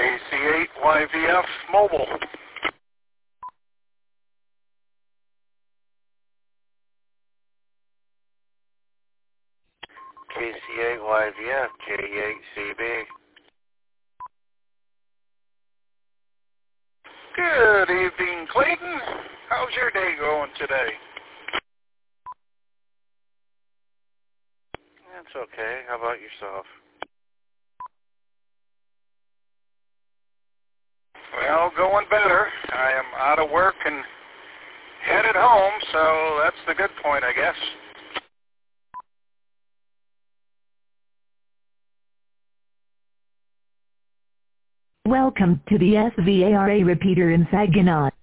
KC8YVF Mobile. KC8YVF J8CB. Good evening, Clayton. How's your day going today? That's okay. How about yourself? Well, going better. I am out of work and headed home, so that's the good point, I guess. Welcome to the SVARA repeater in Saginaw.